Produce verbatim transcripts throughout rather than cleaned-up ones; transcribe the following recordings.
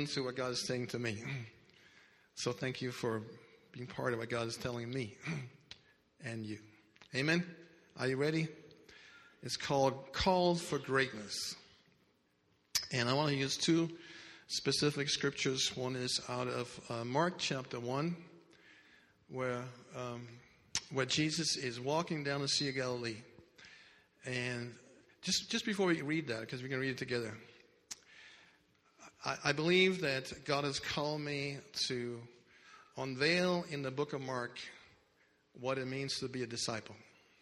into what God is saying to me. So thank you for being part of what God is telling me and you. Amen? Are you ready? It's called Called for Greatness. And I want to use two specific scriptures. One is out of uh, Mark chapter one, where um, where Jesus is walking down the Sea of Galilee. And just, just before we read that, because we're going to read it together, I, I believe that God has called me to unveil in the book of Mark what it means to be a disciple.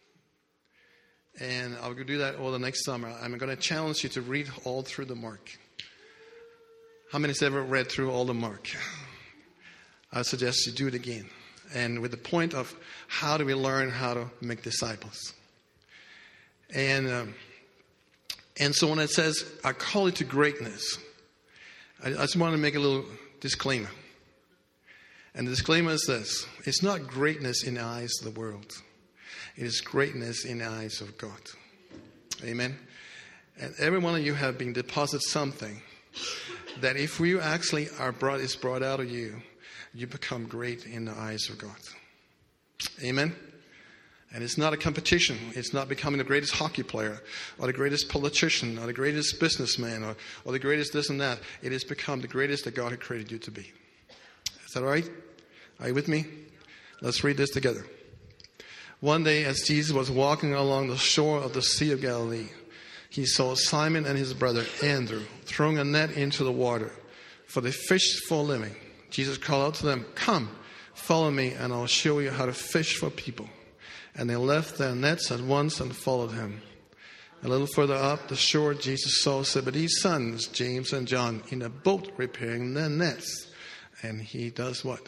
And I'll do that over the next summer. I'm going to challenge you to read all through the Mark. How many has ever read through all the Mark? I suggest you do it again. And with the point of how do we learn how to make disciples. And um, and so when it says, I call it to greatness, I, I just want to make a little disclaimer. And the disclaimer is this. It's not greatness in the eyes of the world. It is greatness in the eyes of God. Amen. And every one of you have been deposited something that if you actually are brought, is brought out of you, you become great in the eyes of God. Amen. And it's not a competition. It's not becoming the greatest hockey player or the greatest politician or the greatest businessman or, or the greatest this and that. It has become the greatest that God had created you to be. Is that all right? Are you with me? Let's read this together. One day, as Jesus was walking along the shore of the Sea of Galilee, he saw Simon and his brother Andrew throwing a net into the water, for they fished for a living. Jesus called out to them, "Come, follow me, and I'll show you how to fish for people." And they left their nets at once and followed him. A little further up the shore, Jesus saw Zebedee's sons, James and John, in a boat repairing their nets. And he does what?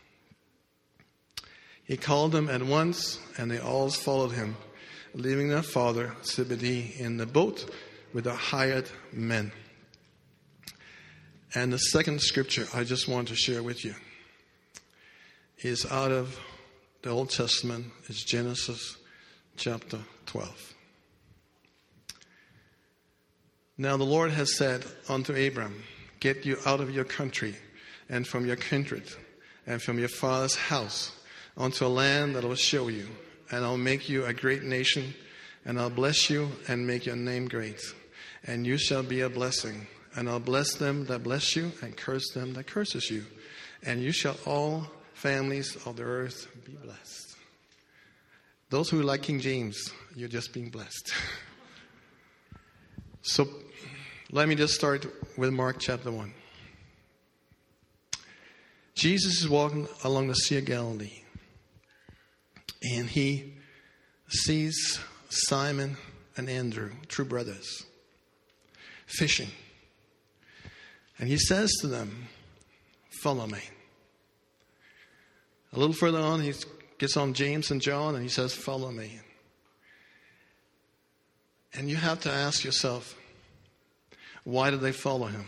He called them at once, and they all followed him, leaving their father Zebedee in the boat with the hired men. And the second scripture I just want to share with you is out of the Old Testament. It's Genesis chapter twelve. Now the Lord has said unto Abram, "Get you out of your country and from your kindred and from your father's house unto a land that I will show you. And I'll make you a great nation, and I'll bless you and make your name great. And you shall be a blessing. And I'll bless them that bless you, and curse them that curses you. And you shall all families of the earth be blessed." Those who like King James, you're just being blessed. So let me just start with Mark chapter one. Jesus is walking along the Sea of Galilee. And he sees Simon and Andrew, true brothers, fishing. And he says to them, "Follow me." A little further on, he gets on James and John, and he says, "Follow me." And you have to ask yourself, why did they follow him?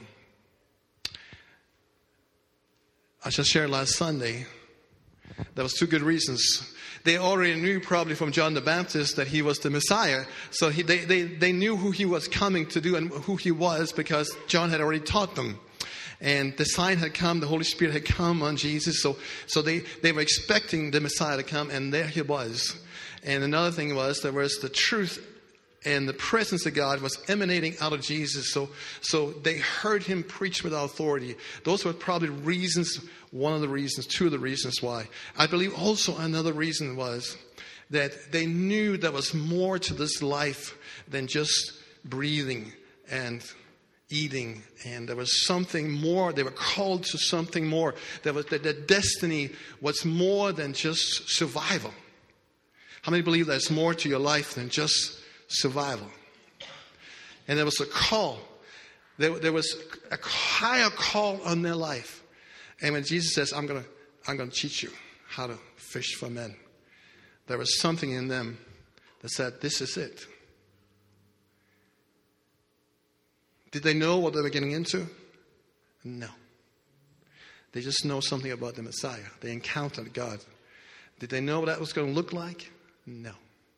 I just shared last Sunday, there was two good reasons. They already knew probably from John the Baptist that he was the Messiah. So he, they, they, they knew who he was coming to do and who he was because John had already taught them. And the sign had come, the Holy Spirit had come on Jesus. So, so they, they were expecting the Messiah to come, and there he was. And another thing was, there was the truth and the presence of God was emanating out of Jesus. So, so they heard him preach with authority. Those were probably reasons, one of the reasons, two of the reasons why. I believe also another reason was that they knew there was more to this life than just breathing and eating. And there was something more. They were called to something more. There was that their destiny was more than just survival. How many believe there's more to your life than just survival? And there was a call. There, there was a higher call on their life. And when Jesus says, I'm going to I'm going to teach you how to fish for men, there was something in them that said, this is it. Did they know what they were getting into? No. They just know something about the Messiah. They encountered God. Did they know what that was going to look like? No.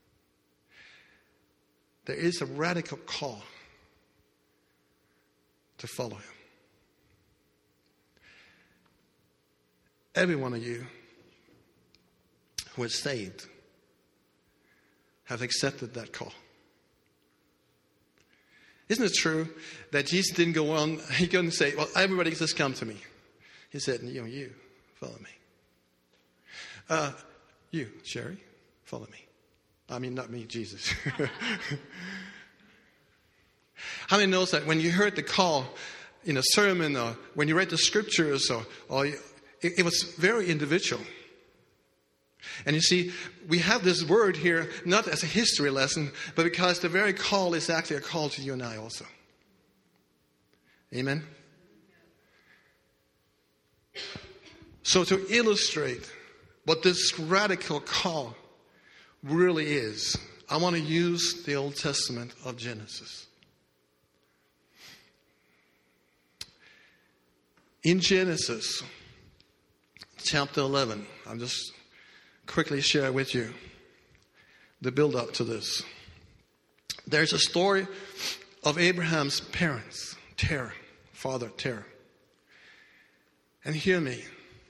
There is a radical call to follow him. every one of you who is saved have accepted that call. Isn't it true that Jesus didn't go on, he couldn't say, well, everybody just come to me. He said, you know, you, follow me. Uh, you, Sherry, follow me. I mean, not me, Jesus. How many knows that when you heard the call in a sermon or when you read the scriptures, or, or it, it was very individual. And you see, we have this word here, not as a history lesson, but because the very call is actually a call to you and I also. Amen? So to illustrate what this radical call really is, I want to use the Old Testament of Genesis. In Genesis, chapter eleven, I'm just quickly share with you the build up to this. There's a story of Abraham's parents, Terah, father Terah. And hear me.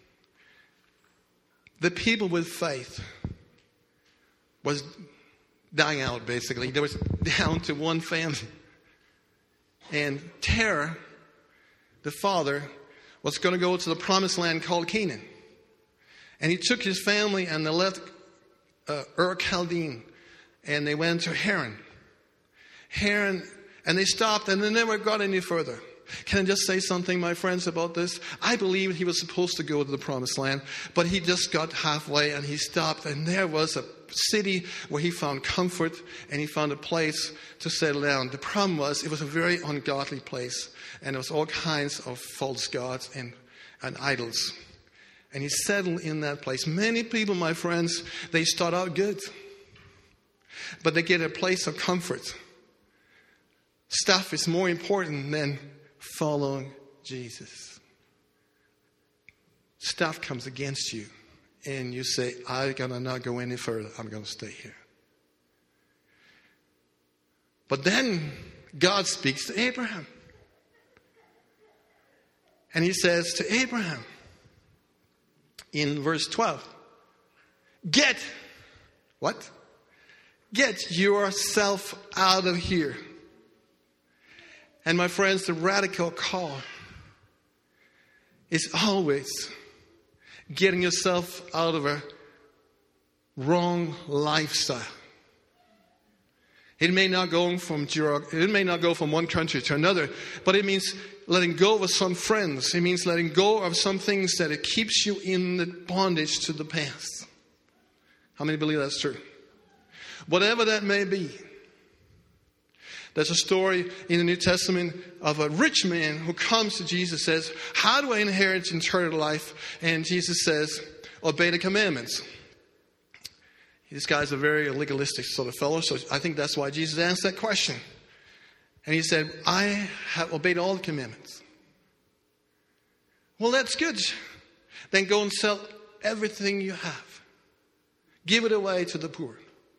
The people with faith was dying out, basically. There was down to one family. And Terah, the father, was going to go to the promised land called Canaan. And he took his family and they left uh, Ur Chaldean, and they went to Haran. Haran, and they stopped and they never got any further. Can I just say something, my friends, about this? I believe he was supposed to go to the promised land, but he just got halfway and he stopped, and there was a city where he found comfort and he found a place to settle down. The problem was it was a very ungodly place, and there was all kinds of false gods and, and idols. And he settled in that place. Many people, my friends, they start out good, but they get a place of comfort. Stuff is more important than following Jesus. Stuff comes against you, and you say, I'm going to not go any further. I'm going to stay here. But then God speaks to Abraham. And he says to Abraham, in verse twelve, get, what? Get yourself out of here. And my friends, the radical call is always getting yourself out of a wrong lifestyle. It may not go from it may not go from one country to another, but it means letting go of some friends. It means letting go of some things that it keeps you in the bondage to the past. How many believe that's true? Whatever that may be. There's a story in the New Testament of a rich man who comes to Jesus and says, how do I inherit eternal life? And Jesus says, obey the commandments. This guy's a very legalistic sort of fellow, so I think that's why Jesus asked that question. And he said, I have obeyed all the commandments. Well, that's good. Then go and sell everything you have. Give it away to the poor.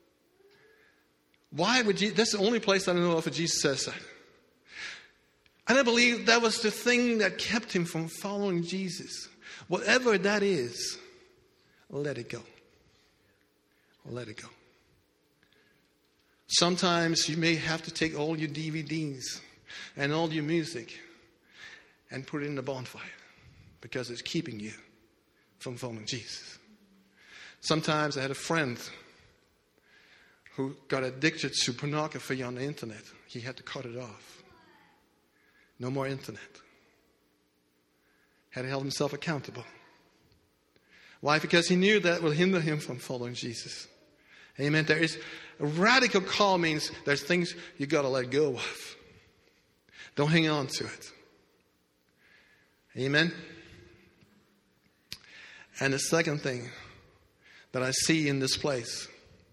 Why would Jesus? That's the only place I know of where Jesus says that. And I believe that was the thing that kept him from following Jesus. Whatever that is, let it go. Let it go. Sometimes you may have to take all your D V Ds and all your music and put it in the bonfire because it's keeping you from following Jesus. Sometimes I had a friend who got addicted to pornography on the internet. He had to cut it off. No more internet. Had to hold himself accountable. Why? Because he knew that will hinder him from following Jesus. Amen. There is a radical call means there's things you got to let go of. Don't hang on to it. Amen. And the second thing that I see in this place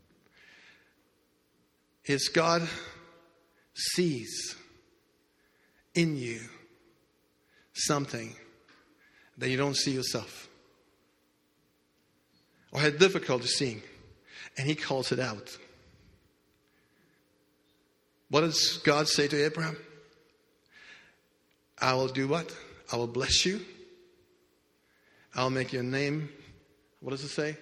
is God sees in you something that you don't see yourself or had difficulty seeing, and he calls it out. What does God say to Abraham? I will do what? I will bless you, I'll make your name, what does it say?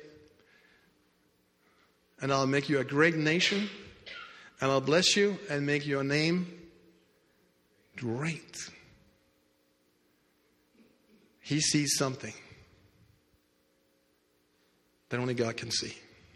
And I'll make you a great nation, and I'll bless you and make your name great. He sees something that only God can see.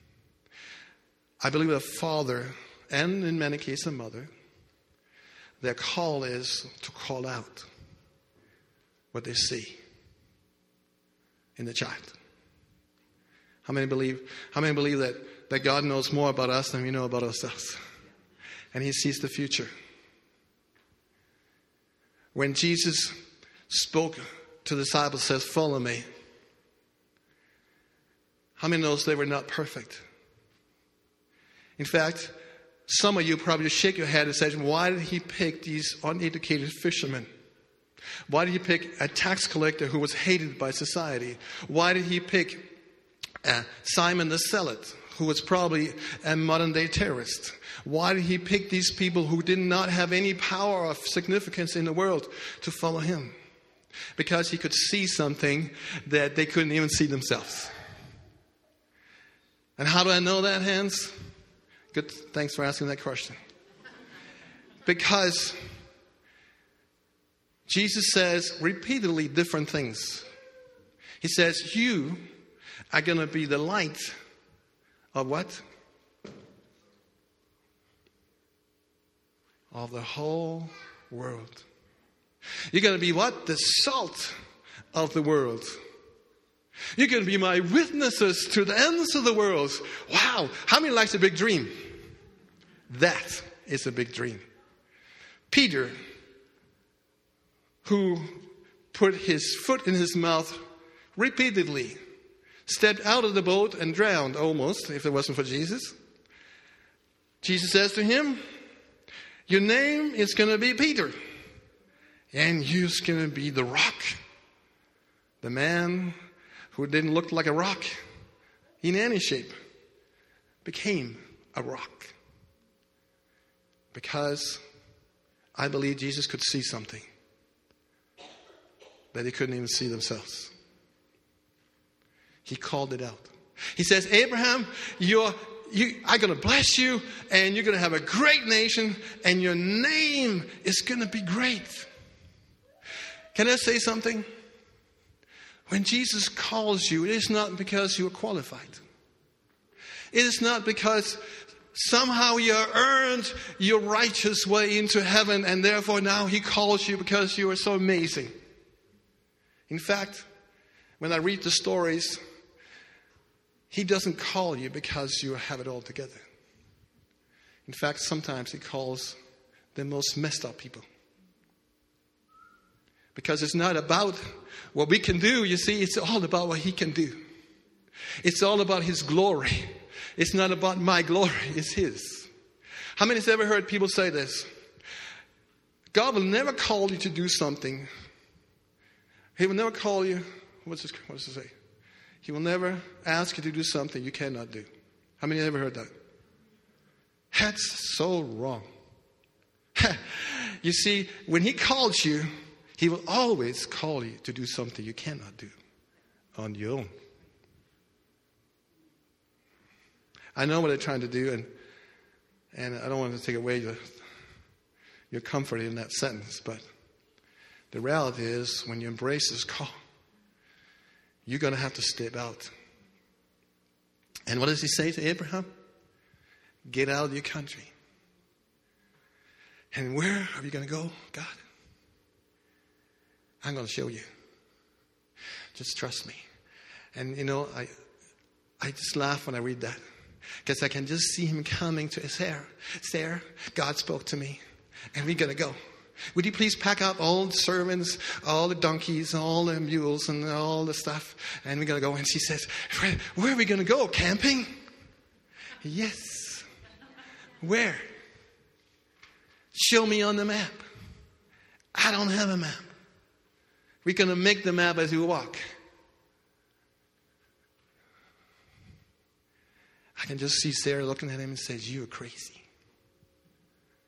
I believe a father, and in many cases a mother, their call is to call out what they see in the child. How many believe, how many believe that, that God knows more about us than we know about ourselves? And He sees the future. When Jesus spoke to the disciples, says, "Follow me." How many knows they were not perfect? In fact, some of you probably shake your head and say, why did He pick these uneducated fishermen? Why did He pick a tax collector who was hated by society? Why did He pick uh, Simon the Zealot, who was probably a modern-day terrorist? Why did He pick these people who did not have any power or significance in the world to follow Him? Because He could see something that they couldn't even see themselves. And how do I know that, Hans? Good. Thanks for asking that question. Because Jesus says repeatedly different things. He says, you are going to be the light of what? Of the whole world. You're going to be what? The salt of the world. You're going to be my witnesses to the ends of the world. Wow. How many likes a big dream? That is a big dream. Peter, who put his foot in his mouth repeatedly, stepped out of the boat and drowned almost, if it wasn't for Jesus. Jesus says to him, your name is going to be Peter. And you're going to be the rock. The man who didn't look like a rock in any shape became a rock. Because I believe Jesus could see something that they couldn't even see themselves. He called it out. He says, Abraham, you're, you, I'm going to bless you, and you're going to have a great nation, and your name is going to be great. Can I say something? When Jesus calls you, it is not because you are qualified. It is not because somehow you earned your righteous way into heaven, and therefore now He calls you because you are so amazing. In fact, when I read the stories, He doesn't call you because you have it all together. In fact, sometimes He calls the most messed up people. Because it's not about what we can do, you see, it's all about what He can do. It's all about His glory. It's not about my glory, it's His. How many has ever heard people say this? God will never call you to do something. He will never call you, what's this, what does it say? He will never ask you to do something you cannot do. How many have ever heard that? That's so wrong. You see, when He calls you, He will always call you to do something you cannot do on your own. I know what they're trying to do, and and I don't want to take away your, your comfort in that sentence, but the reality is when you embrace His call, you're going to have to step out. And what does He say to Abraham? Get out of your country. And where are you going to go, God? I'm going to show you. Just trust me. And, you know, I I just laugh when I read that. Because I can just see him coming to Sarah. Sarah, God spoke to me. And we're going to go. Would you please pack up all the servants, all the donkeys, all the mules, and all the stuff. And we're going to go. And she says, where are we going to go? Camping? Yes. Where? Show me on the map. I don't have a map. We're going to make the map as we walk. I can just see Sarah looking at him and says, you're crazy.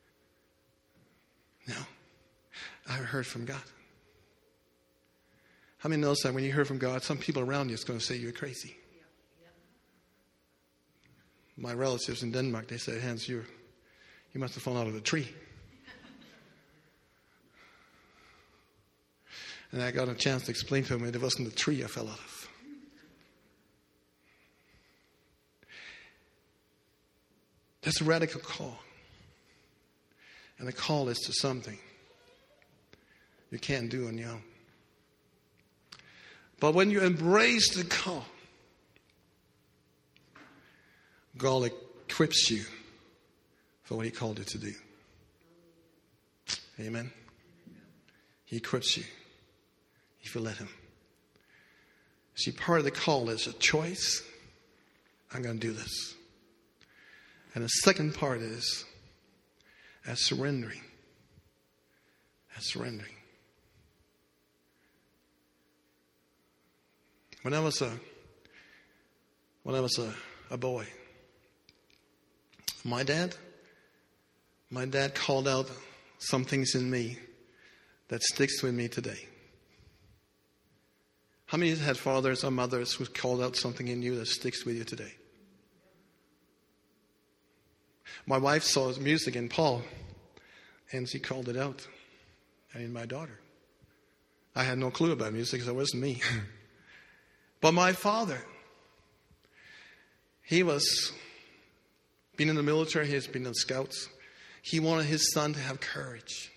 No, I heard from God. How many knows that when you hear from God, some people around you is going to say you're crazy? My relatives in Denmark, they said, Hans, you you must have fallen out of a tree. And I got a chance to explain to them it wasn't the tree I fell out of. That's a radical call. And the call is to something you can't do on your own. But when you embrace the call, God equips you for what He called you to do. Amen. He equips you if you let Him. See, part of the call is a choice. I'm going to do this. And the second part is as surrendering. As surrendering. When I was a when I was a, a boy, my dad, my dad called out some things in me that sticks with me today. How many had fathers or mothers who called out something in you that sticks with you today? My wife saw music in Paul, and she called it out. And in my daughter. I had no clue about music because it wasn't me. But my father, he was, been in the military, he has been in scouts. He wanted his son to have courage.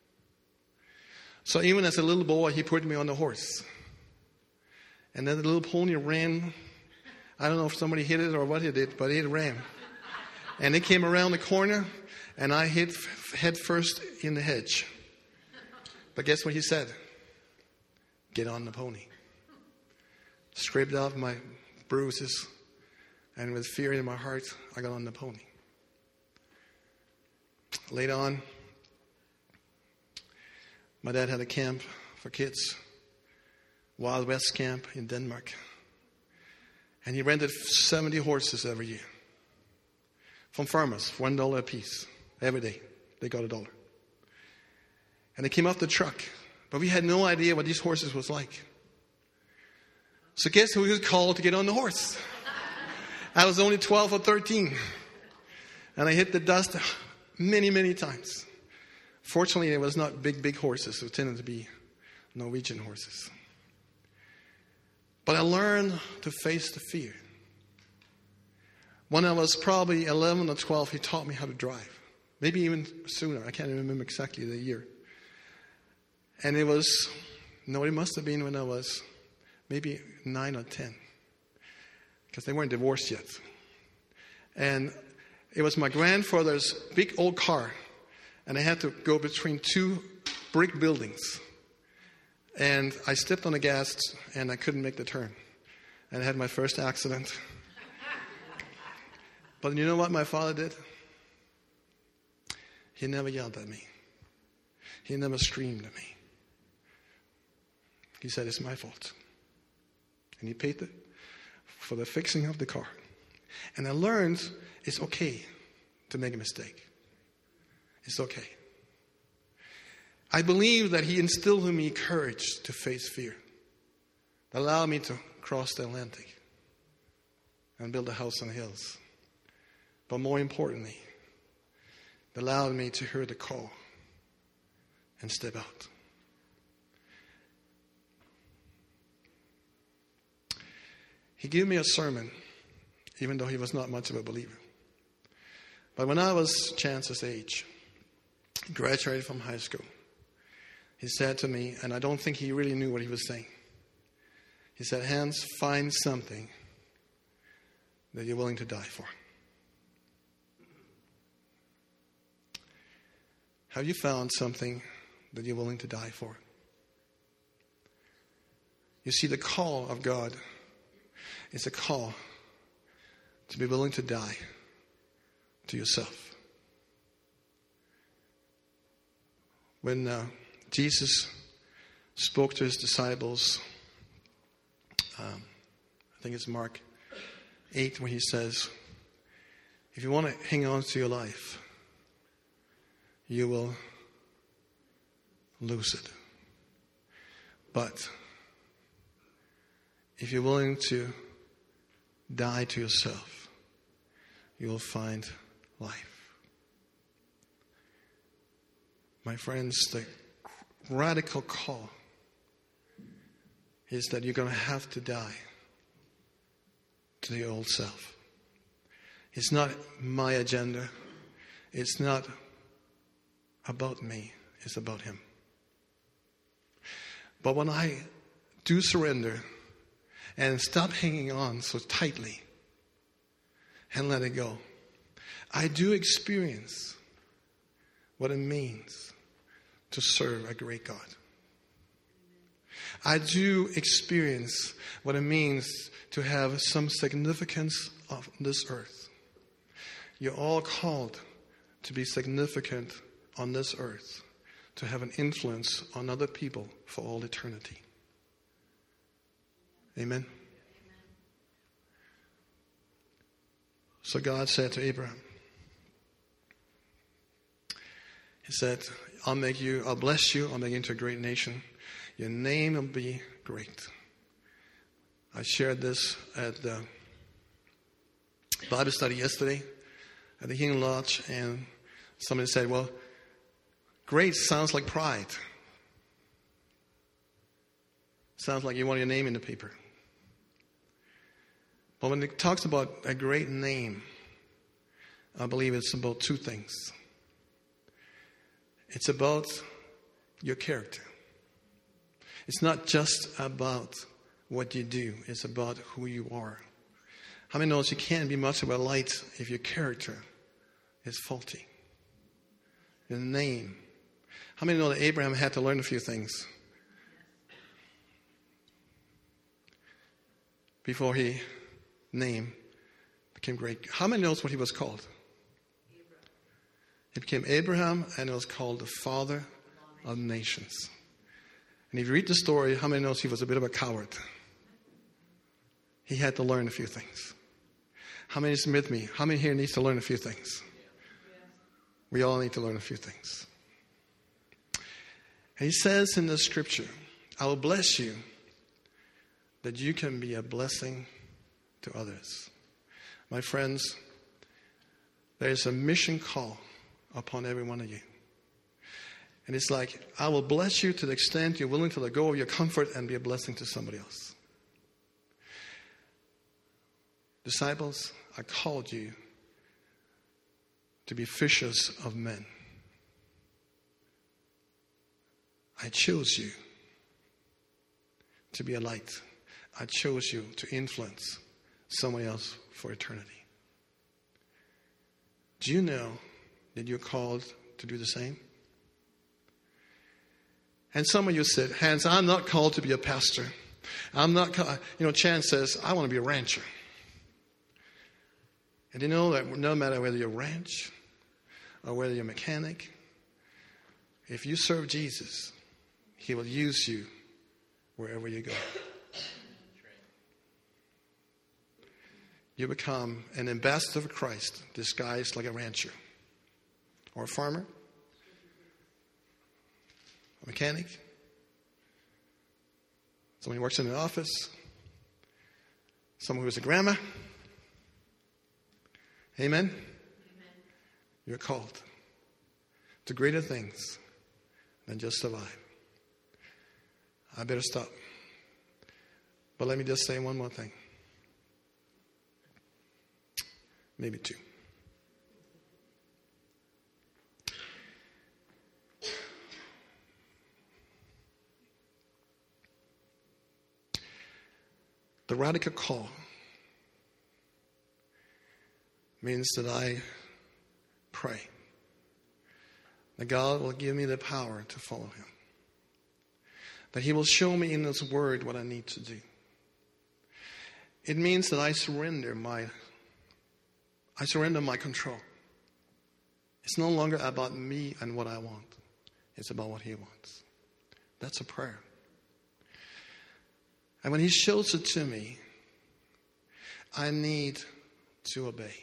So even as a little boy, he put me on the horse. And then the little pony ran. I don't know if somebody hit it or what it did, but it ran. And it came around the corner, and I hit head first in the hedge. But guess what he said? Get on the pony. Scraped off my bruises, and with fear in my heart, I got on the pony. Later on, my dad had a camp for kids, Wild West camp in Denmark. And he rented seventy horses every year. From farmers, for one dollar a piece. Every day, they got a dollar. And they came off the truck. But we had no idea what these horses was like. So guess who was called to get on the horse? I was only twelve or thirteen. And I hit the dust many, many times. Fortunately, it was not big, big horses. It tended to be Norwegian horses. But I learned to face the fear. When I was probably eleven or twelve, he taught me how to drive. Maybe even sooner. I can't remember exactly the year. And it was, no, it must have been when I was maybe nine or ten. Because they weren't divorced yet. And it was my grandfather's big old car. And I had to go between two brick buildings. And I stepped on the gas and I couldn't make the turn. And I had my first accident. But you know what my father did? He never yelled at me. He never screamed at me. He said, it's my fault. And he paid the, for the fixing of the car. And I learned it's okay to make a mistake. It's okay. I believe that he instilled in me courage to face fear. That allowed me to cross the Atlantic and build a house on the hills. But more importantly, it allowed me to hear the call and step out. He gave me a sermon, even though he was not much of a believer. But when I was Chance's age, graduated from high school, he said to me, and I don't think he really knew what he was saying. He said, Hans, find something that you're willing to die for. Have you found something that you're willing to die for? You see, the call of God is a call to be willing to die to yourself. When uh, Jesus spoke to his disciples, um, I think it's Mark eight, where he says, if you want to hang on to your life, you will lose it. But if you're willing to die to yourself, you will find life. My friends, the radical call is that you're going to have to die to the old self. It's not my agenda. It's not about me. It's about Him. But when I do surrender and stop hanging on so tightly and let it go, I do experience what it means to serve a great God. I do experience what it means to have some significance on this earth. You're all called to be significant on this earth, to have an influence on other people for all eternity. Amen? So God said to Abraham, He said, I'll make you, I'll bless you, I'll make you into a great nation. Your name will be great. I shared this at the Bible study yesterday at the Healing Lodge, and somebody said, well, great sounds like pride. Sounds like you want your name in the paper. But when it talks about a great name, I believe it's about two things. It's about your character. It's not just about what you do. It's about who you are. How many knows you can't be much of a light if your character is faulty? Your name. How many know that Abraham had to learn a few things before he name became great? How many knows what he was called? Abraham. He became Abraham, and it was called the father of nations. And if you read the story, how many knows he was a bit of a coward? He had to learn a few things. How many is with me? How many here needs to learn a few things? We all need to learn a few things. And he says in the scripture, I will bless you that you can be a blessing to others. My friends, there is a mission call upon every one of you. And it's like, I will bless you to the extent you're willing to let go of your comfort and be a blessing to somebody else. Disciples, I called you to be fishers of men. I chose you to be a light. I chose you to influence someone else for eternity. Do you know that you're called to do the same? And some of you said, Hans, I'm not called to be a pastor. I'm not, call-. you know, Chan says, I want to be a rancher. And you know that no matter whether you're a ranch or whether you're a mechanic, if you serve Jesus, He will use you wherever you go. You become an ambassador of Christ disguised like a rancher or a farmer, a mechanic, someone who works in an office, someone who is a grandma. Amen? Amen? You're called to greater things than just survive. I better stop. But let me just say one more thing. Maybe two. The radical call means that I pray that God will give me the power to follow Him. That He will show me in His Word what I need to do. It means that I surrender my I surrender my control. It's no longer about me and what I want. It's about what He wants. That's a prayer. And when He shows it to me, I need to obey.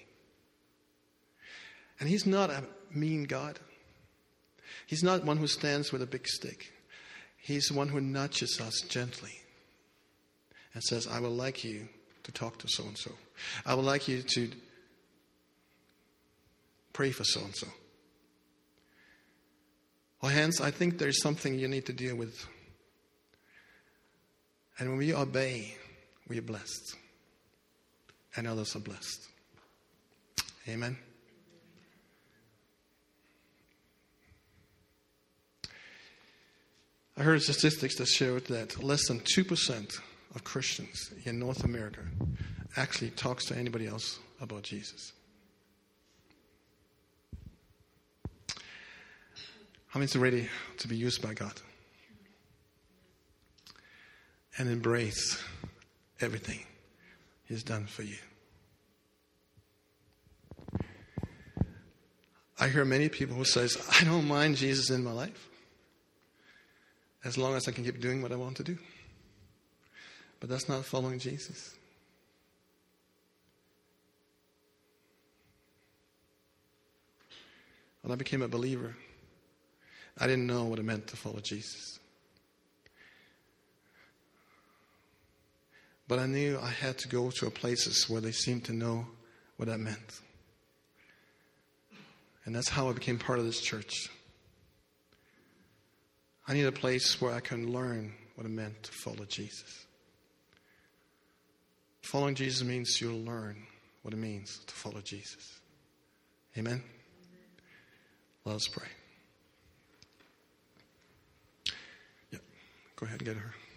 And He's not a mean God. He's not one who stands with a big stick. He's the one who nudges us gently and says, I would like you to talk to so-and-so. I would like you to pray for so-and-so. Well, hence, I think there's something you need to deal with. And when we obey, we are blessed. And others are blessed. Amen. I heard statistics that showed that less than two percent of Christians in North America actually talks to anybody else about Jesus. How many is ready to be used by God? And embrace everything He's done for you. I hear many people who says, I don't mind Jesus in my life as long as I can keep doing what I want to do. But that's not following Jesus. When I became a believer, I didn't know what it meant to follow Jesus. But I knew I had to go to places where they seemed to know what that meant. And that's how I became part of this church. I need a place where I can learn what it meant to follow Jesus. Following Jesus means you'll learn what it means to follow Jesus. Amen? Let us pray. Yeah, go ahead and get her.